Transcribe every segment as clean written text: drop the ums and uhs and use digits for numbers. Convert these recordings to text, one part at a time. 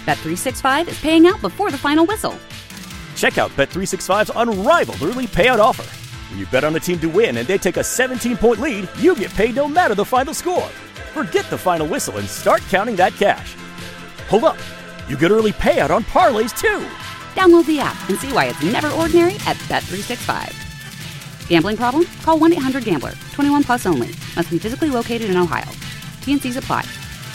Bet365 is paying out before the final whistle. Check out Bet365's unrivaled early payout offer. When you bet on a team to win and they take a 17-point lead, you get paid no matter the final score. Forget the final whistle and start counting that cash. Hold up. You get early payout on parlays, too. Download the app and see why it's never ordinary at Bet365. Gambling problem? Call 1-800-GAMBLER. 21 plus only. Must be physically located in Ohio. T&Cs apply.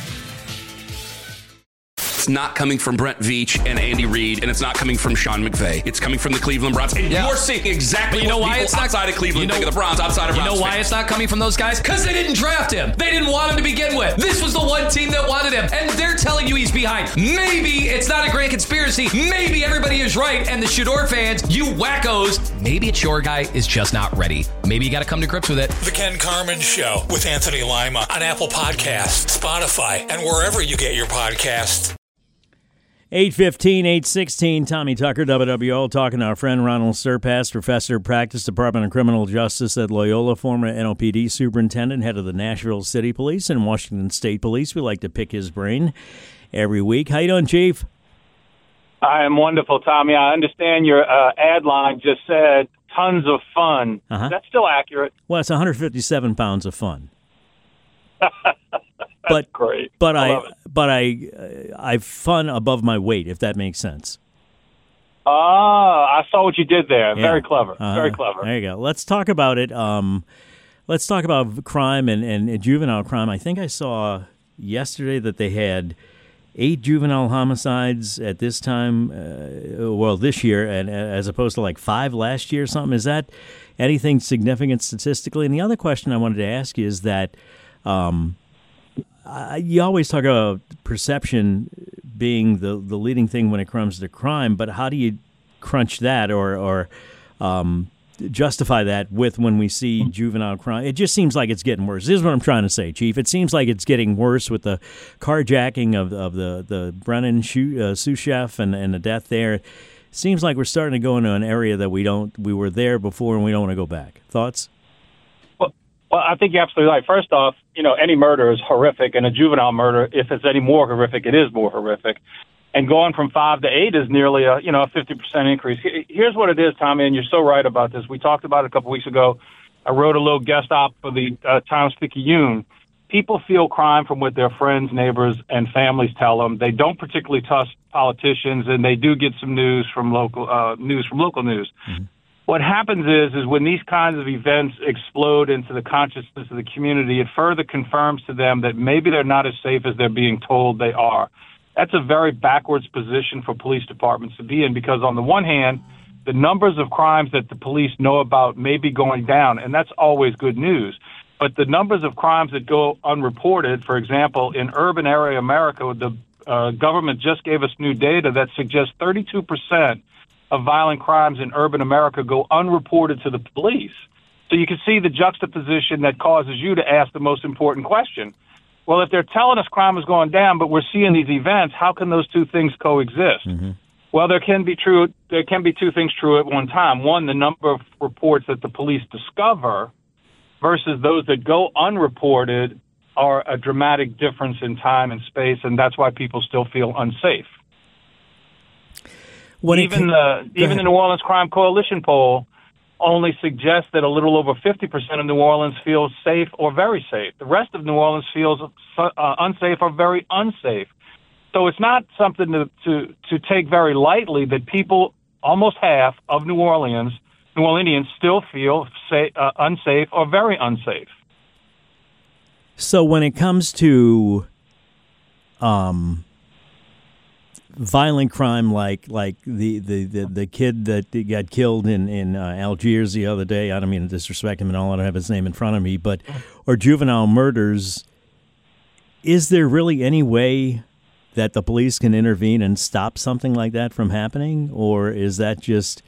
It's not coming from Brent Veach and Andy Reid, and it's not coming from Sean McVay. It's coming from the Cleveland Browns. And you're seeing exactly what people outside of Cleveland think of the Browns, outside of Browns. You know why it's not coming from those guys? Because they didn't draft him. They didn't want him to begin with. This was the one team that wanted him, and they're telling you he's behind. Maybe it's not a grand conspiracy. Maybe everybody is right, and the Shador fans, you wackos, maybe it's your guy is just not ready. Maybe you got to come to grips with it. The Ken Carman Show with Anthony Lima on Apple Podcasts, Spotify, and wherever you get your podcasts. 8:15, 8:16, Tommy Tucker, WWL, talking to our friend Ronald Surpass, professor of practice, Department of Criminal Justice at Loyola, former NOPD superintendent, head of the Nashville City Police and Washington State Police. We like to pick his brain every week. How you doing, Chief? I am wonderful, Tommy. I understand your ad line just said tons of fun. That's still accurate. Well, it's 157 pounds of fun. That's great. But I fun above my weight, if that makes sense. I saw what you did there. Yeah. Very clever. Very clever. There you go. Let's talk about it. Let's talk about crime and juvenile crime. I think I saw yesterday that they had 8 juvenile homicides at this time, this year, and as opposed to like 5 last year or something. Is that anything significant statistically? And the other question I wanted to ask you is that you always talk about perception being the leading thing when it comes to crime, but how do you crunch that or justify that with when we see juvenile crime? It just seems like it's getting worse. This is what I'm trying to say, Chief. It seems like it's getting worse with the carjacking of the Brennan sous chef and the death there. It seems like we're starting to go into an area that we were there before and we don't want to go back. Thoughts? Well, I think you're absolutely right. First off, any murder is horrific, and a juvenile murder, if it's any more horrific, it is more horrific. And going from 5 to 8 is nearly a 50% increase. Here's what it is, Tommy, and you're so right about this. We talked about it a couple weeks ago. I wrote a little guest op for the Times-Picayune. People feel crime from what their friends, neighbors, and families tell them. They don't particularly trust politicians, and they do get some news from local news. Mm-hmm. What happens is when these kinds of events explode into the consciousness of the community, it further confirms to them that maybe they're not as safe as they're being told they are. That's a very backwards position for police departments to be in, because on the one hand, the numbers of crimes that the police know about may be going down, and that's always good news. But the numbers of crimes that go unreported, for example, in urban area America, the government just gave us new data that suggests 32% of violent crimes in urban America go unreported to the police. So you can see the juxtaposition that causes you to ask the most important question. Well, if they're telling us crime is going down, but we're seeing these events, how can those two things coexist? Mm-hmm. Well, there can be two things true at one time. One, the number of reports that the police discover versus those that go unreported are a dramatic difference in time and space, and that's why people still feel unsafe. Even the New Orleans Crime Coalition poll only suggests that a little over 50% of New Orleans feels safe or very safe. The rest of New Orleans feels unsafe or very unsafe. So it's not something to take very lightly that people, almost half of New Orleanians still feel unsafe or very unsafe. So when it comes to violent crime like the kid that got killed in Algiers the other day, I don't mean to disrespect him and all, I don't have his name in front of me, or juvenile murders, is there really any way that the police can intervene and stop something like that from happening? Or is that just,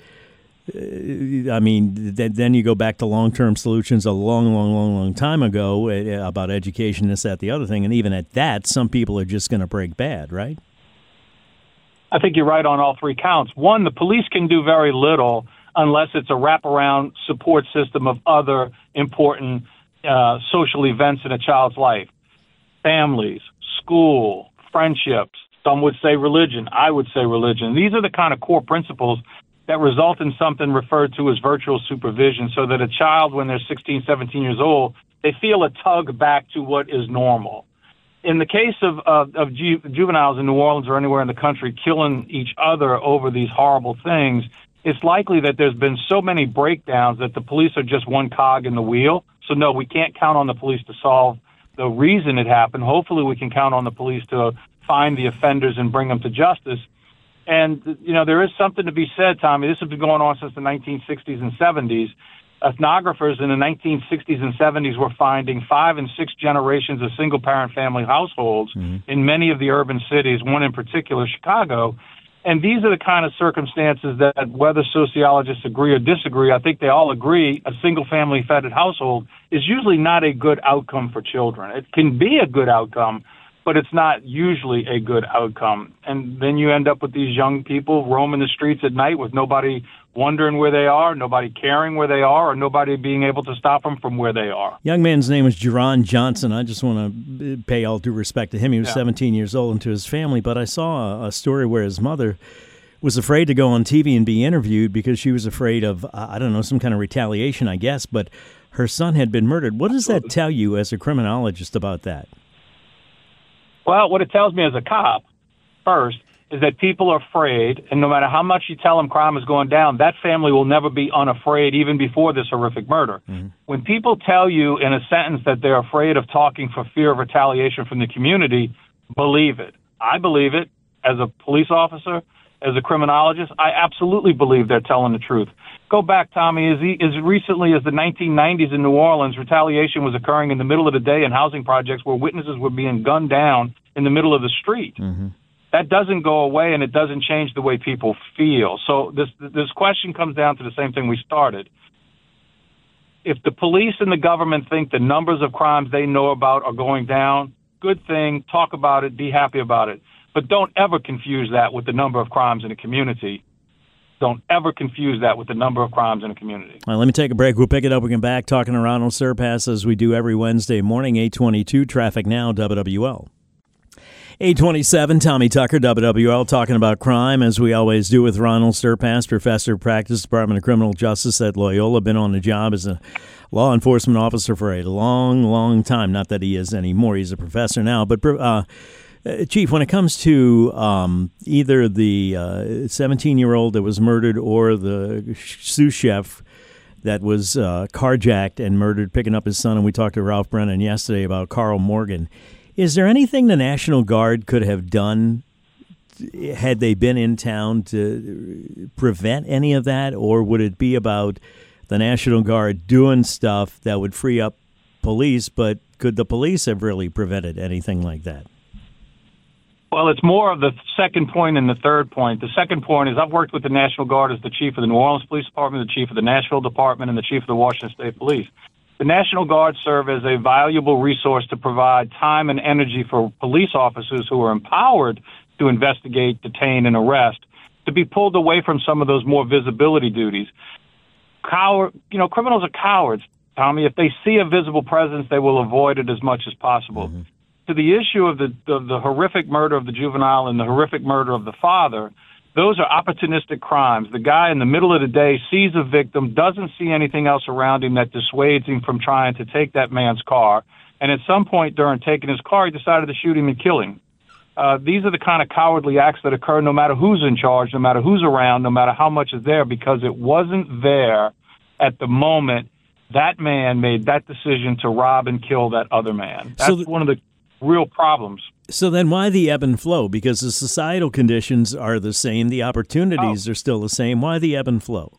then you go back to long-term solutions a long time ago about education, this, that, the other thing, and even at that, some people are just going to break bad, right? I think you're right on all three counts. One, the police can do very little unless it's a wraparound support system of other important social events in a child's life. Families, school, friendships, Some would say religion. I would say religion. These are the kind of core principles that result in something referred to as virtual supervision, so that a child, when they're 16, 17 years old, they feel a tug back to what is normal. In the case of juveniles in New Orleans or anywhere in the country killing each other over these horrible things, it's likely that there's been so many breakdowns that the police are just one cog in the wheel. So, no, we can't count on the police to solve the reason it happened. Hopefully we can count on the police to find the offenders and bring them to justice. And, you know, there is something to be said, Tommy. This has been going on since the 1960s and 70s. Ethnographers in the 1960s and 70s were finding 5 and 6 generations of single-parent family households in many of the urban cities, one in particular, Chicago. And these are the kind of circumstances that, whether sociologists agree or disagree, I think they all agree a single-family fed household is usually not a good outcome for children. It can be a good outcome, but it's not usually a good outcome. And then you end up with these young people roaming the streets at night with nobody wondering where they are, nobody caring where they are, or nobody being able to stop them from where they are. Young man's name was Jerron Johnson. I just want to pay all due respect to him. He was 17 years old and to his family, but I saw a story where his mother was afraid to go on TV and be interviewed because she was afraid of, I don't know, some kind of retaliation, I guess, but her son had been murdered. What does that tell you as a criminologist about that? Well, what it tells me as a cop, first, is that people are afraid, and no matter how much you tell them crime is going down, that family will never be unafraid even before this horrific murder. When people tell you in a sentence that they're afraid of talking for fear of retaliation from the community, believe it. I believe it as a police officer, as a criminologist. I absolutely believe they're telling the truth. Go back, Tommy, as recently as the 1990s in New Orleans, retaliation was occurring in the middle of the day in housing projects where witnesses were being gunned down in the middle of the street. That doesn't go away, and it doesn't change the way people feel. So this question comes down to the same thing we started. If the police and the government think the numbers of crimes they know about are going down, good thing, talk about it, be happy about it. But don't ever confuse that with the number of crimes in a community. Don't ever confuse that with the number of crimes in a community. All right, let me take a break. We'll pick it up. We'll get back talking to Ronald Surpass as we do every Wednesday morning, 8:22, Traffic Now, WWL. 8:27, Tommy Tucker, WWL, talking about crime, as we always do with Ronald Surpass, professor of practice, Department of Criminal Justice at Loyola. Been on the job as a law enforcement officer for a long, long time. Not that he is anymore. He's a professor now. But, Chief, when it comes to either the 17-year-old that was murdered or the sous chef that was carjacked and murdered, picking up his son, and we talked to Ralph Brennan yesterday about Carl Morgan, is there anything the National Guard could have done had they been in town to prevent any of that, or would it be about the National Guard doing stuff that would free up police, but could the police have really prevented anything like that? Well, it's more of the second point and the third point. The second point is I've worked with the National Guard as the chief of the New Orleans Police Department, the chief of the Nashville Department, and the chief of the Washington State Police. The National Guard serve as a valuable resource to provide time and energy for police officers who are empowered to investigate, detain, and arrest to be pulled away from some of those more visibility duties. Criminals are cowards, Tommy. If they see a visible presence, they will avoid it as much as possible. To the issue of the horrific murder of the juvenile and the horrific murder of the father, those are opportunistic crimes. The guy in the middle of the day sees a victim, doesn't see anything else around him that dissuades him from trying to take that man's car, and at some point during taking his car, he decided to shoot him and kill him. These are the kind of cowardly acts that occur no matter who's in charge, no matter who's around, no matter how much is there, because it wasn't there at the moment that man made that decision to rob and kill that other man. That's one of the real problems. So then why the ebb and flow? Because the societal conditions are the same. The opportunities are still the same. Why the ebb and flow?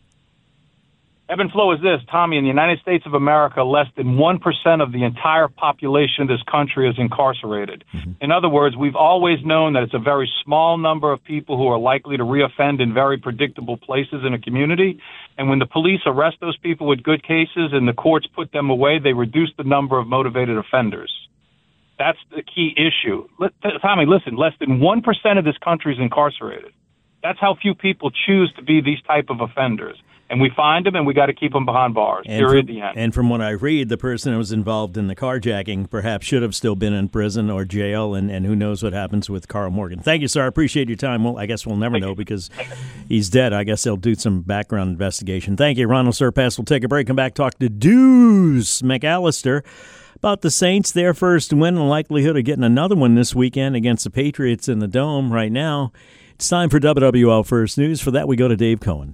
Ebb and flow is this, Tommy. In the United States of America, less than 1% of the entire population of this country is incarcerated. In other words, we've always known that it's a very small number of people who are likely to reoffend in very predictable places in a community. And when the police arrest those people with good cases and the courts put them away, they reduce the number of motivated offenders. That's the key issue. Tommy, listen, less than 1% of this country is incarcerated. That's how few people choose to be these type of offenders. and we find them, and we got to keep them behind bars. Period. The end. And from what I read, the person who was involved in the carjacking perhaps should have still been in prison or jail, and who knows what happens with Carl Morgan. Thank you, sir. I appreciate your time. Well, I guess we'll never know because he's dead. I guess they'll do some background investigation. Thank you. Ronald Surpass will take a break, come back, talk to Deuce McAllister about the Saints, their first win, and likelihood of getting another one this weekend against the Patriots in the Dome. Right now, it's time for WWL First News. For that, we go to Dave Cohen.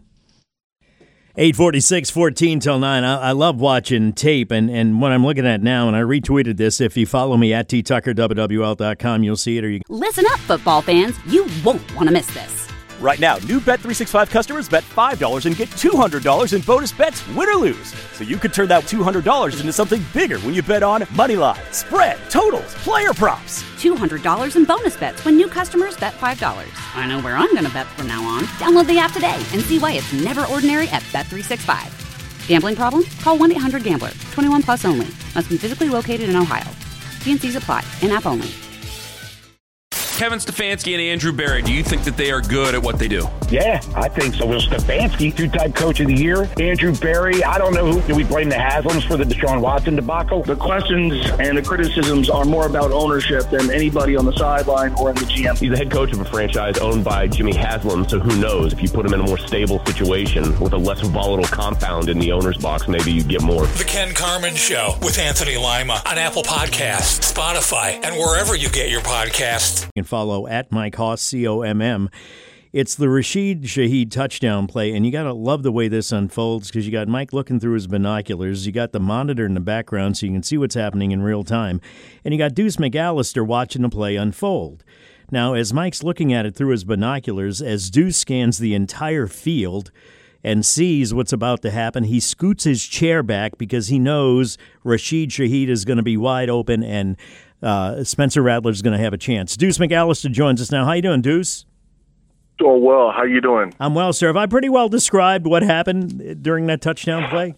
8:46, 14 till 9. I love watching tape, and what I'm looking at now, and I retweeted this. If you follow me at ttucker.wwl.com, you'll see it. Or you Listen up, football fans. You won't want to miss this. Right now, new Bet365 customers bet $5 and get $200 in bonus bets, win or lose. So you could turn that $200 into something bigger when you bet on moneyline, spread, totals, player props. $200 in bonus bets when new customers bet $5. I know where I'm going to bet from now on. Download the app today and see why it's never ordinary at Bet365. Gambling problem? Call 1-800-GAMBLER. 21 plus only. Must be physically located in Ohio. T&Cs apply. In-app only. Kevin Stefanski and Andrew Berry, do you think that they are good at what they do? Yeah, I think so. Will Stefanski, two-time coach of the year. Andrew Berry, I don't know who. Do we blame the Haslams for the Deshaun Watson debacle? The questions and the criticisms are more about ownership than anybody on the sideline or in the GM. He's the head coach of a franchise owned by Jimmy Haslam, so who knows? If you put him in a more stable situation with a less volatile compound in the owner's box, maybe you get more. The Ken Carman Show with Anthony Lima on Apple Podcasts, Spotify, and wherever you get your podcasts. can follow at Mike Hoss, COMM. It's the Rashid Shaheed touchdown play, and you got to love the way this unfolds because you got Mike looking through his binoculars. You got the monitor in the background so you can see what's happening in real time. And you got Deuce McAllister watching the play unfold. Now, as Mike's looking at it through his binoculars, as Deuce scans the entire field and sees what's about to happen, he scoots his chair back because he knows Rashid Shaheed is going to be wide open and Spencer Rattler's going to have a chance. Deuce McAllister joins us now. How you doing, Deuce? Doing well. How you doing? I'm well, sir. Have I pretty well described what happened during that touchdown play?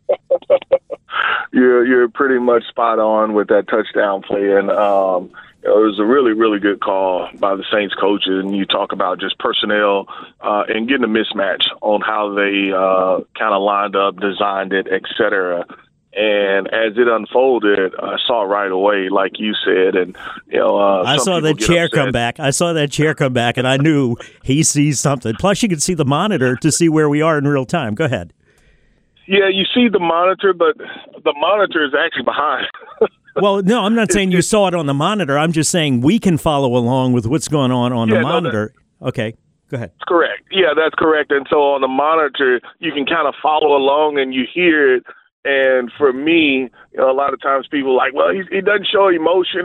You're pretty much spot on with that touchdown play, and it was a really, really good call by the Saints coaches. And you talk about just personnel and getting a mismatch on how they kind of lined up, designed it, et cetera. And as it unfolded, I saw right away, like you said, and I saw that chair come back. I saw that chair come back, and I knew he sees something. Plus, you can see the monitor to see where we are in real time. Go ahead. Yeah, you see the monitor, but the monitor is actually behind. Well, no, I'm not saying you saw it on the monitor. I'm just saying we can follow along with what's going on the monitor. Okay, go ahead. That's correct. Yeah, that's correct. And so on the monitor, you can kind of follow along and you hear it. And for me, a lot of times people are like, well, he doesn't show emotion.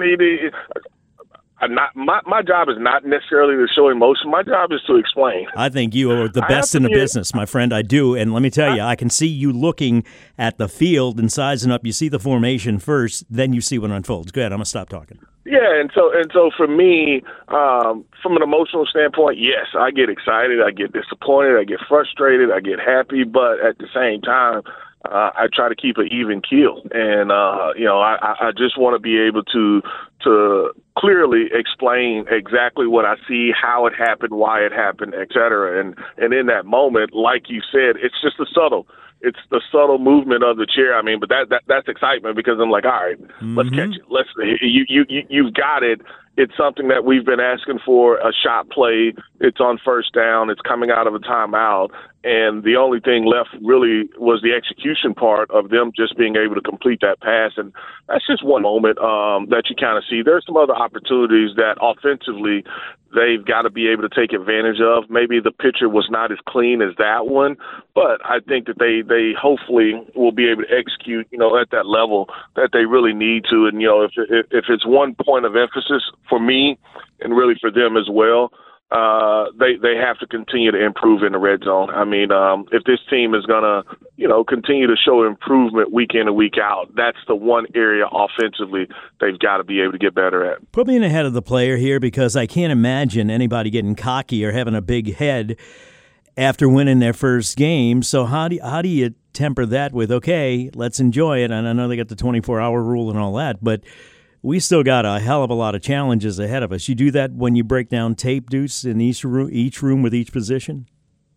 My job is not necessarily to show emotion. My job is to explain. I think you are the best in the business, my friend. I do. And let me tell you, I can see you looking at the field and sizing up. You see the formation first, then you see what unfolds. Go ahead. I'm going to stop talking. Yeah, and so for me, from an emotional standpoint, yes, I get excited. I get disappointed. I get frustrated. I get happy. But at the same time, I try to keep an even keel, and I just want to be able to clearly explain exactly what I see, how it happened, why it happened, et cetera. And in that moment, like you said, it's just it's the subtle movement of the chair. I mean, but that's excitement because I'm like, all right, let's catch it. You've got it. It's something that we've been asking for, a shot play. It's on first down. It's coming out of a timeout. And the only thing left really was the execution part of them just being able to complete that pass. And that's just one moment that you kind of see. There's some other opportunities that offensively they've got to be able to take advantage of. Maybe the picture was not as clean as that one, but I think that they hopefully will be able to execute, at that level that they really need to. And, if it's one point of emphasis for me and really for them as well, they have to continue to improve in the red zone. I mean, if this team is going to, continue to show improvement week in and week out, that's the one area offensively they've got to be able to get better at. Put me in the head of the player here because I can't imagine anybody getting cocky or having a big head after winning their first game. So how do you temper that with, okay, let's enjoy it? And I know they got the 24-hour rule and all that, but we still got a hell of a lot of challenges ahead of us. You do that when you break down tape, Deuce, in each room with each position?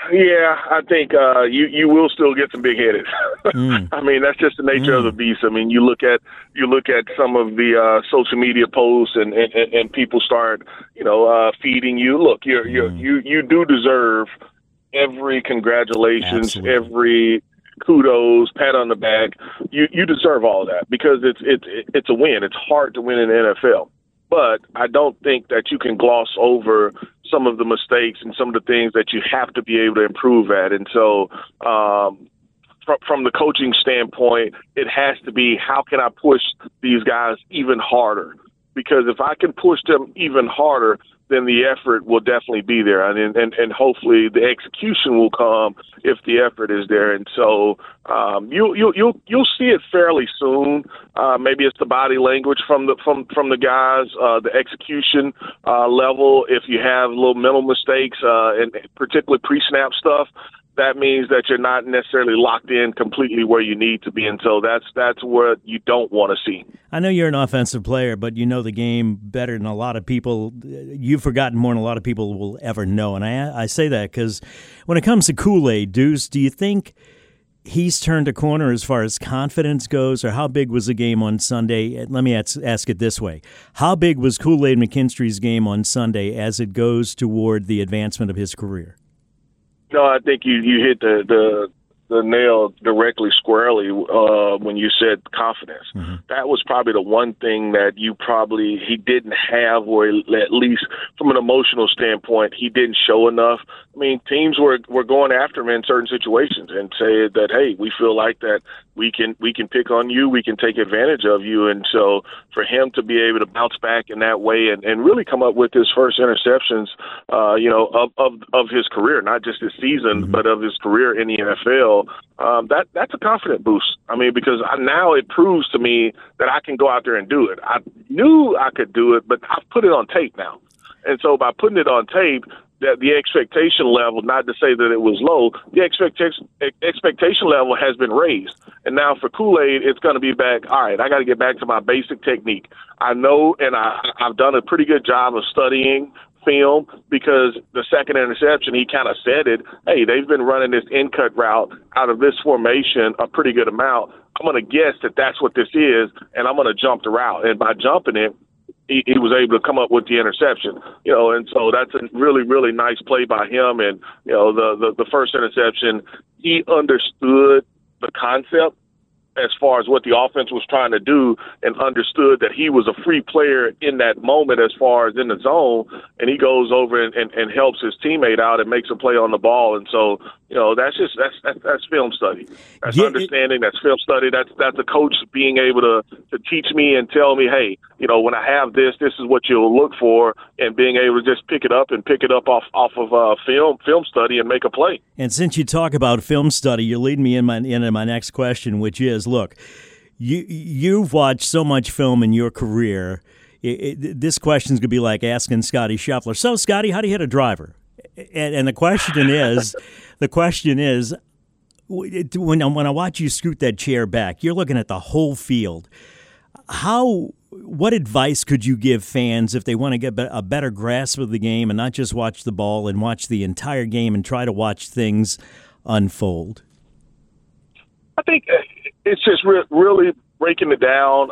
Yeah, I think you will still get some big-headed. I mean, that's just the nature of the beast. I mean, you look at some of the social media posts, and people start, feeding you. Look, you do deserve every congratulations, Absolutely. every kudos, pat on the back. You deserve all of that because it's a win. It's hard to win in the NFL. But I don't think that you can gloss over some of the mistakes and some of the things that you have to be able to improve at. And so from the coaching standpoint, it has to be, how can I push these guys even harder? Because if I can push them even harder, then the effort will definitely be there. And hopefully the execution will come if the effort is there. And so you'll see it fairly soon. Maybe it's the body language from the guys, the execution level. If you have little mental mistakes, and particularly pre-snap stuff, that means that you're not necessarily locked in completely where you need to be. And so that's what you don't want to see. I know you're an offensive player, but you know the game better than a lot of people. You've forgotten more than a lot of people will ever know. And I say that because when it comes to Kool-Aid, Deuce, do you think he's turned a corner as far as confidence goes, or how big was the game on Sunday? Let me ask it this way. How big was Kool-Aid McKinstry's game on Sunday as it goes toward the advancement of his career? No, I think you hit the nail directly squarely when you said confidence. Mm-hmm. That was probably the one thing that he didn't have, or at least from an emotional standpoint, he didn't show enough. I mean, teams were going after him in certain situations and said that, hey, we feel like that we can pick on you, we can take advantage of you. And so for him to be able to bounce back in that way and really come up with his first interceptions, of his career, not just his season, mm-hmm. but of his career in the NFL, that's a confident boost. I mean, because now it proves to me that I can go out there and do it. I knew I could do it, but I've put it on tape now. And so by putting it on tape, that the expectation level, not to say that it was low, the expectation level has been raised. And now for Kool-Aid, it's going to be back, all right, I got to get back to my basic technique. I know, and I've done a pretty good job of studying film, because the second interception, he kind of said it, hey, they've been running this in-cut route out of this formation a pretty good amount. I'm going to guess that that's what this is, and I'm going to jump the route. And by jumping it, he was able to come up with the interception, and so that's a really, really nice play by him. And, the first interception, he understood the concept as far as what the offense was trying to do, and understood that he was a free player in that moment as far as in the zone, and he goes over and helps his teammate out and makes a play on the ball. And so, that's film study. That's understanding. That's film study. That's a coach being able to teach me and tell me, hey, when I have this is what you'll look for, and being able to just pick it up off of film study and make a play. And since you talk about film study, you're leading me into my next question, which is, look, you've watched so much film in your career. This question's going to be like asking Scotty Scheffler, so, Scotty, how do you hit a driver? And the question is, when I watch you scoot that chair back, you're looking at the whole field. What advice could you give fans if they want to get a better grasp of the game and not just watch the ball and watch the entire game and try to watch things unfold? I think it's just really breaking it down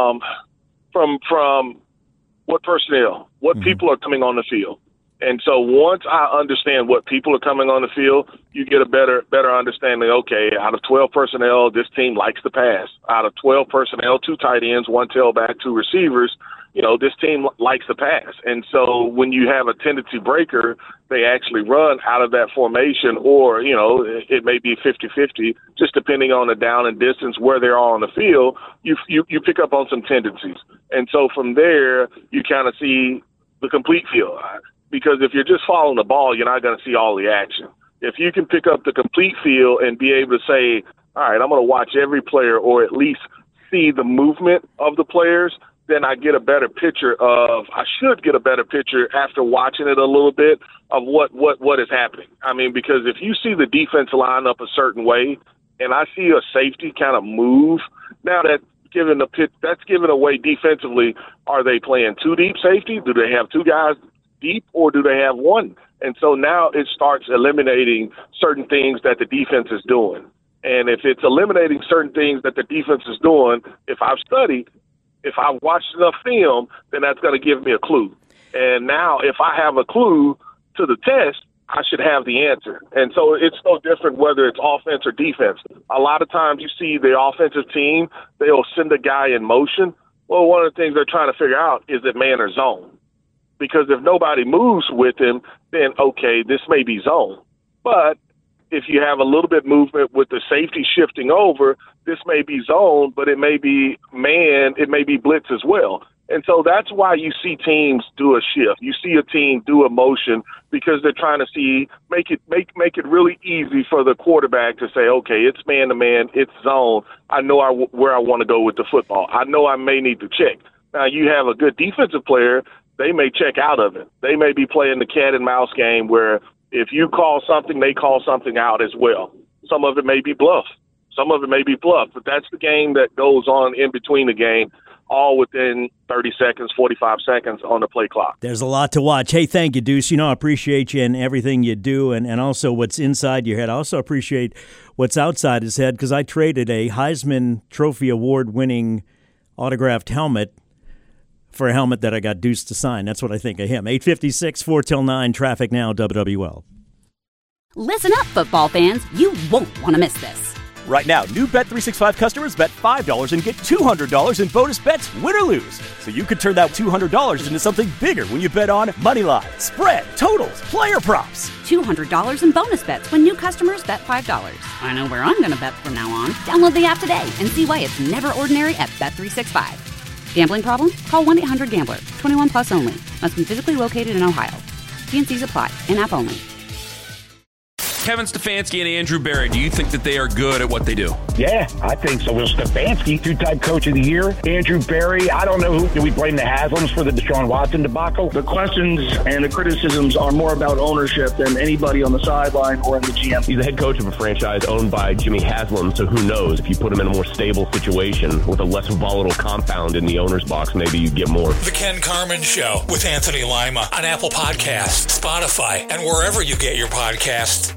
from what personnel, what mm-hmm. people are coming on the field. And so once I understand what people are coming on the field, you get a better understanding. Okay, out of 12 personnel, this team likes to pass. Out of 12 personnel, 2 tight ends, 1 tailback, 2 receivers, this team likes to pass. And so when you have a tendency breaker, they actually run out of that formation, or, it may be 50-50, just depending on the down and distance where they are on the field, you pick up on some tendencies. And so from there, you kind of see the complete field. Because if you're just following the ball, you're not going to see all the action. If you can pick up the complete field and be able to say, all right, I'm going to watch every player, or at least see the movement of the players, then I should get a better picture after watching it a little bit of what is happening. I mean, because if you see the defense line up a certain way, and I see a safety kind of move, now that's given away defensively. Are they playing 2 deep safety? Do they have 2 guys deep, or do they have 1? And so now it starts eliminating certain things that the defense is doing. And if it's eliminating certain things that the defense is doing, if I've studied, if I've watched enough film, then that's going to give me a clue. And now if I have a clue to the test, I should have the answer. And so it's no different whether it's offense or defense. A lot of times you see the offensive team, they'll send a guy in motion. Well, one of the things they're trying to figure out is it man or zone. Because if nobody moves with him, then, okay, this may be zone. But if you have a little bit movement with the safety shifting over, this may be zone, but it may be man, it may be blitz as well. And so that's why you see teams do a shift. You see a team do a motion because they're trying to see make it really easy for the quarterback to say, okay, it's man to man, it's zone. I know where I want to go with the football. I know I may need to check. Now you have a good defensive player, they may check out of it. They may be playing the cat and mouse game where if you call something, they call something out as well. Some of it may be bluff. But that's the game that goes on in between the game, all within 30 seconds, 45 seconds on the play clock. There's a lot to watch. Hey, thank you, Deuce. I appreciate you and everything you do and also what's inside your head. I also appreciate what's outside his head because I traded a Heisman Trophy Award-winning autographed helmet for a helmet that I got Deuce to sign. That's what I think of him. 8:56, 4 till 9, traffic now, WWL. Listen up, football fans. You won't want to miss this. Right now, new Bet365 customers bet $5 and get $200 in bonus bets, win or lose. So you could turn that $200 into something bigger when you bet on moneyline, spread, totals, player props. $200 in bonus bets when new customers bet $5. I know where I'm going to bet from now on. Download the app today and see why it's never ordinary at Bet365. Gambling problem? Call 1-800-GAMBLER. 21 plus only. Must be physically located in Ohio. T&Cs apply. In-app only. Kevin Stefanski and Andrew Berry, do you think that they are good at what they do? Yeah, I think so. Will Stefanski, two-time coach of the year. Andrew Berry, I don't know who. Do we blame the Haslams for the Deshaun Watson debacle? The questions and the criticisms are more about ownership than anybody on the sideline or in the GM. He's the head coach of a franchise owned by Jimmy Haslam, so who knows? If you put him in a more stable situation with a less volatile compound in the owner's box, maybe you get more. The Ken Carman Show with Anthony Lima on Apple Podcasts, Spotify, and wherever you get your podcasts.